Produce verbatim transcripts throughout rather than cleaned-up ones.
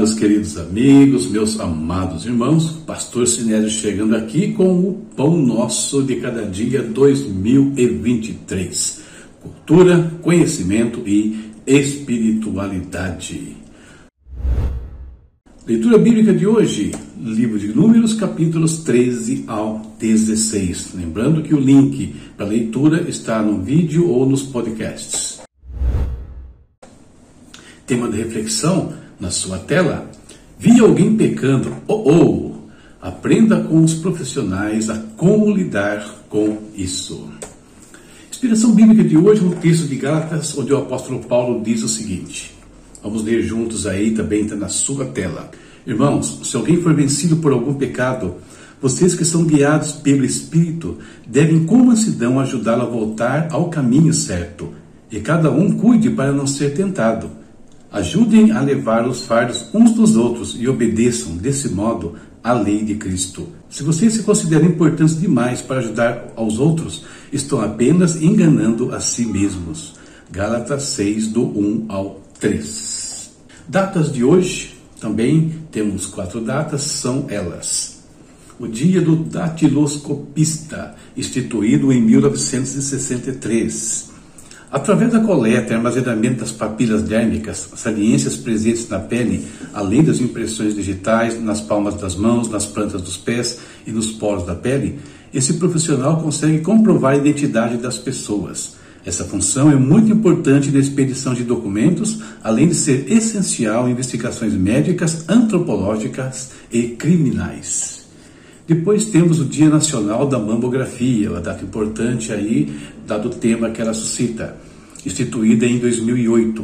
meus queridos amigos, meus amados irmãos, Pastor Sinésio chegando aqui com o Pão Nosso de Cada Dia dois mil e vinte e três. Cultura, conhecimento e espiritualidade. Leitura bíblica de hoje, livro de Números, capítulos treze ao dezesseis. Lembrando que o link para a leitura está no vídeo ou nos podcasts. Tema de reflexão na sua tela: vi alguém pecando, oh oh! Aprenda com os profissionais a como lidar com isso. Inspiração bíblica de hoje no texto de Gálatas, onde o apóstolo Paulo diz o seguinte. Vamos ler juntos aí, também está na sua tela. Irmãos, se alguém for vencido por algum pecado, vocês que são guiados pelo Espírito devem com mansidão ajudá-lo a voltar ao caminho certo. E cada um cuide para não ser tentado. Ajudem a levar os fardos uns dos outros e obedeçam, desse modo, à lei de Cristo. Se vocês se consideram importantes demais para ajudar aos outros, estão apenas enganando a si mesmos. Gálatas seis, do um ao três. Datas de hoje, também temos quatro datas, são elas. O dia do datiloscopista, instituído em mil novecentos e sessenta e três. Através da coleta e armazenamento das papilas dérmicas, saliências presentes na pele, além das impressões digitais nas palmas das mãos, nas plantas dos pés e nos poros da pele, esse profissional consegue comprovar a identidade das pessoas. Essa função é muito importante na expedição de documentos, além de ser essencial em investigações médicas, antropológicas e criminais. Depois temos o Dia Nacional da Mamografia, uma data importante aí, dado o tema que ela suscita, instituída em dois mil e oito.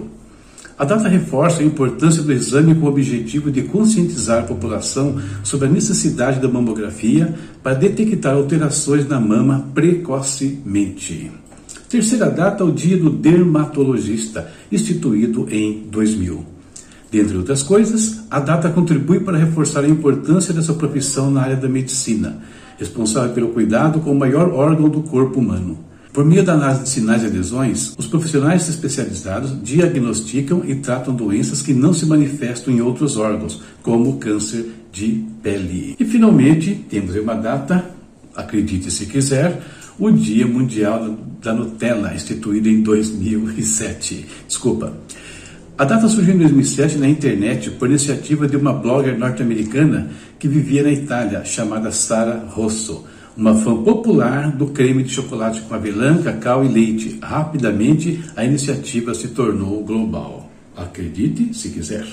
A data reforça a importância do exame com o objetivo de conscientizar a população sobre a necessidade da mamografia para detectar alterações na mama precocemente. Terceira data, o Dia do Dermatologista, instituído em dois mil. Dentre outras coisas, a data contribui para reforçar a importância dessa profissão na área da medicina, responsável pelo cuidado com o maior órgão do corpo humano. Por meio da análise de sinais e lesões, os profissionais especializados diagnosticam e tratam doenças que não se manifestam em outros órgãos, como o câncer de pele. E finalmente, temos uma data, acredite se quiser, o Dia Mundial da Nutella, instituído em dois mil e sete. Desculpa. A data surgiu em dois mil e sete na internet por iniciativa de uma blogger norte-americana que vivia na Itália, chamada Sara Rosso, uma fã popular do creme de chocolate com avelã, cacau e leite. Rapidamente, a iniciativa se tornou global. Acredite se quiser.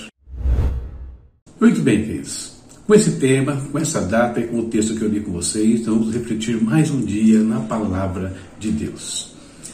Muito bem, queridos. Com esse tema, com essa data e com o texto que eu li com vocês, vamos refletir mais um dia na Palavra de Deus.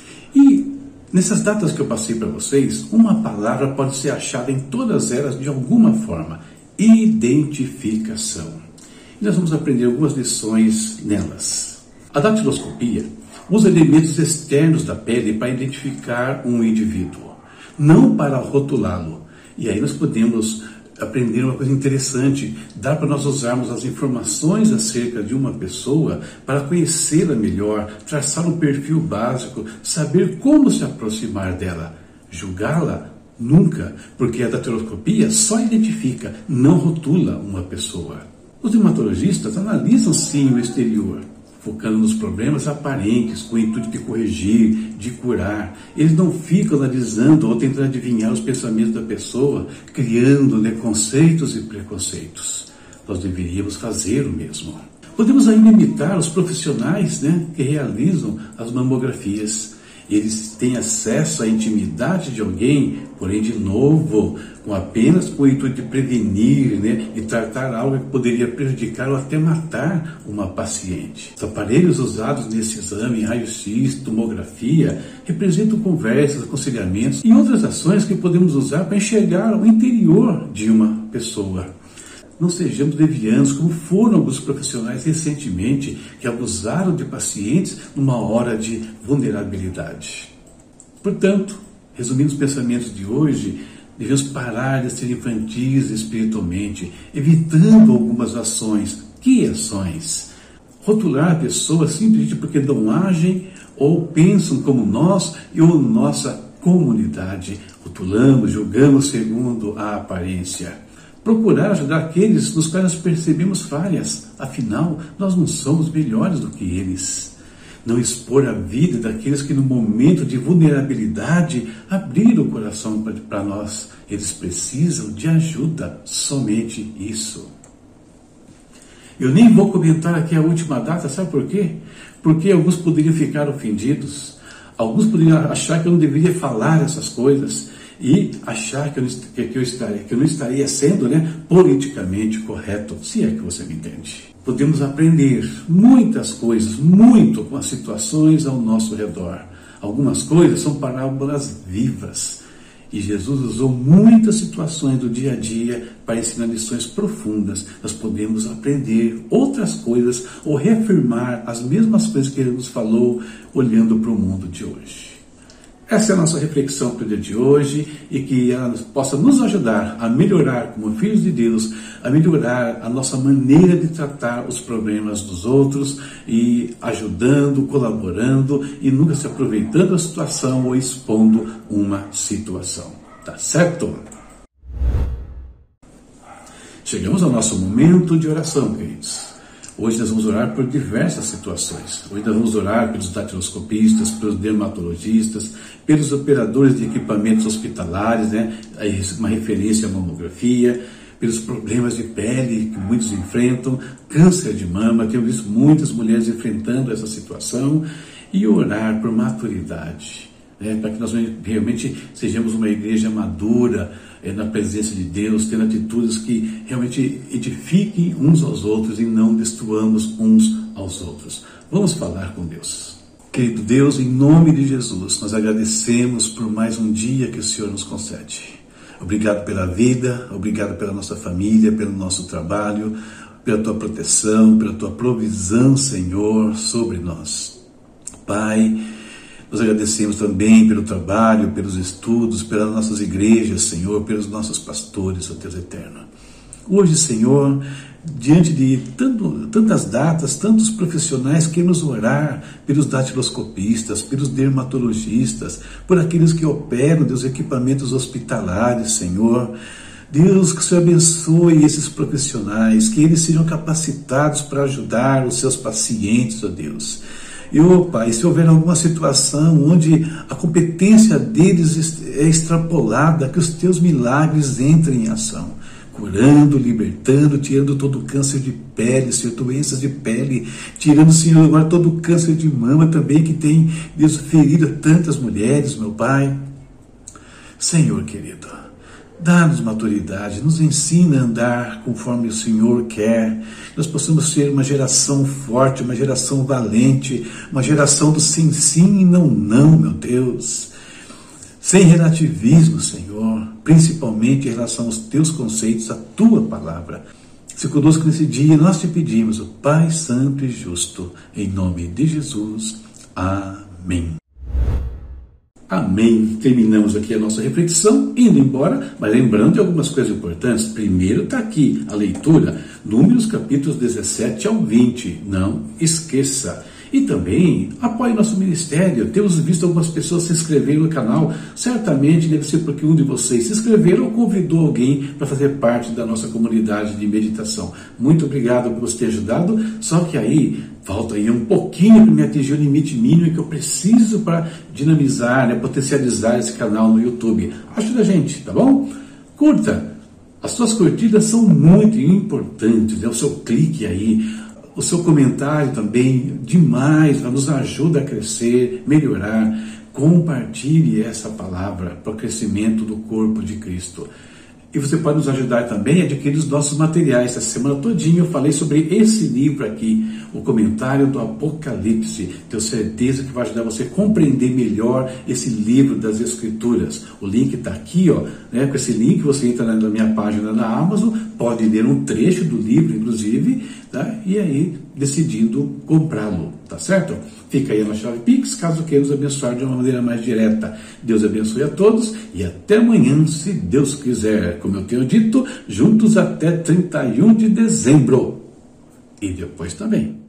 E nessas datas que eu passei para vocês, uma palavra pode ser achada em todas elas de alguma forma: identificação. E nós vamos aprender algumas lições nelas. A datiloscopia usa elementos externos da pele para identificar um indivíduo, não para rotulá-lo. E aí nós podemos aprender uma coisa interessante: dá para nós usarmos as informações acerca de uma pessoa para conhecê-la melhor, traçar um perfil básico, saber como se aproximar dela. Julgá-la? Nunca, porque a datiloscopia só identifica, não rotula uma pessoa. Os dermatologistas analisam sim o exterior, focando nos problemas aparentes, com o intuito de corrigir, de curar. Eles não ficam analisando ou tentando adivinhar os pensamentos da pessoa, criando, né, conceitos e preconceitos. Nós deveríamos fazer o mesmo. Podemos ainda imitar os profissionais, né, que realizam as mamografias. Eles têm acesso à intimidade de alguém, porém, de novo, com apenas com o intuito de prevenir, né, e tratar algo que poderia prejudicar ou até matar uma paciente. Os aparelhos usados nesse exame, raio-x, tomografia, representam conversas, aconselhamentos e outras ações que podemos usar para enxergar o interior de uma pessoa. Não sejamos levianos, como foram alguns profissionais recentemente que abusaram de pacientes numa hora de vulnerabilidade. Portanto, resumindo os pensamentos de hoje, devemos parar de ser infantis espiritualmente, evitando algumas ações. Que ações? Rotular pessoas simplesmente porque não agem ou pensam como nós e ou nossa comunidade. Rotulamos, julgamos segundo a aparência. procurar ajudar aqueles nos quais nós percebemos falhas. Afinal, nós não somos melhores do que eles. Não expor a vida daqueles que no momento de vulnerabilidade abriram o coração para nós. Eles precisam de ajuda, somente isso. Eu nem vou comentar aqui a última data, sabe por quê? Porque alguns poderiam ficar ofendidos, alguns poderiam achar que eu não deveria falar essas coisas e achar que eu, que eu, estaria, que eu não estaria sendo, né, politicamente correto, se é que você me entende. Podemos aprender muitas coisas, muito com as situações ao nosso redor. Algumas coisas são parábolas vivas. E Jesus usou muitas situações do dia a dia para ensinar lições profundas. Nós podemos aprender outras coisas ou reafirmar as mesmas coisas que Ele nos falou olhando para o mundo de hoje. Essa é a nossa reflexão para o dia de hoje e que ela possa nos ajudar a melhorar como filhos de Deus, a melhorar a nossa maneira de tratar os problemas dos outros e ajudando, colaborando e nunca se aproveitando da situação ou expondo uma situação. Tá certo? Chegamos ao nosso momento de oração, queridos. Hoje nós vamos orar por diversas situações. Hoje nós vamos orar pelos datiloscopistas, pelos dermatologistas, pelos operadores de equipamentos hospitalares, né? Uma referência à mamografia, pelos problemas de pele que muitos enfrentam, câncer de mama, temos visto muitas mulheres enfrentando essa situação, e orar por maturidade, né? Para que nós realmente sejamos uma igreja madura, É, na presença de Deus, tendo atitudes que realmente edifiquem uns aos outros e não destruamos uns aos outros. Vamos falar com Deus. Querido Deus, em nome de Jesus, nós agradecemos por mais um dia que o Senhor nos concede. Obrigado pela vida, obrigado pela nossa família, pelo nosso trabalho, pela Tua proteção, pela Tua provisão, Senhor, sobre nós. Pai, nós agradecemos também pelo trabalho, pelos estudos, pelas nossas igrejas, Senhor, pelos nossos pastores, ó Deus eterno. Hoje, Senhor, diante de tanto, tantas datas, tantos profissionais, queremos orar pelos datiloscopistas, pelos dermatologistas, por aqueles que operam, Deus, equipamentos hospitalares, Senhor. Deus, que o Senhor abençoe esses profissionais, que eles sejam capacitados para ajudar os seus pacientes, ó Deus. E, oh, Pai, se houver alguma situação onde a competência deles é extrapolada, que os Teus milagres entrem em ação, curando, libertando, tirando todo o câncer de pele, Senhor, doenças de pele, tirando, Senhor, agora todo o câncer de mama também, que tem, Deus, ferido tantas mulheres, meu Pai. Senhor querido, dá-nos maturidade, nos ensina a andar conforme o Senhor quer, nós possamos ser uma geração forte, uma geração valente, uma geração do sim, sim e não, não, meu Deus, sem relativismo, Senhor, principalmente em relação aos Teus conceitos, a Tua palavra. Se conosco nesse dia, nós te pedimos, o Pai Santo e Justo, em nome de Jesus. Amém. Amém. Terminamos aqui a nossa reflexão, indo embora, mas lembrando de algumas coisas importantes. Primeiro está aqui a leitura, Números capítulos dezessete ao vinte. Não esqueça. E também apoie nosso ministério. Temos visto algumas pessoas se inscreverem no canal. Certamente deve ser porque um de vocês se inscreveram ou convidou alguém para fazer parte da nossa comunidade de meditação. Muito obrigado por você ter ajudado. Só que aí falta aí um pouquinho para me atingir o limite mínimo que eu preciso para dinamizar, né, potencializar esse canal no YouTube. Ajuda a gente, tá bom? Curta. As suas curtidas são muito importantes, né? O seu clique aí, o seu comentário também, demais, nos ajuda a crescer, melhorar. Compartilhe essa palavra para o crescimento do corpo de Cristo. E você pode nos ajudar também a adquirir os nossos materiais. Essa semana todinha eu falei sobre esse livro aqui, o Comentário do Apocalipse. Tenho certeza que vai ajudar você a compreender melhor esse livro das Escrituras. O link está aqui, ó, né? Com esse link você entra na minha página na Amazon, pode ler um trecho do livro, inclusive, tá? E aí decidindo comprá-lo, tá certo? Fica aí na chave Pix, caso queira nos abençoar de uma maneira mais direta. Deus abençoe a todos e até amanhã, se Deus quiser. Como eu tenho dito, juntos até trinta e um de dezembro. E depois também.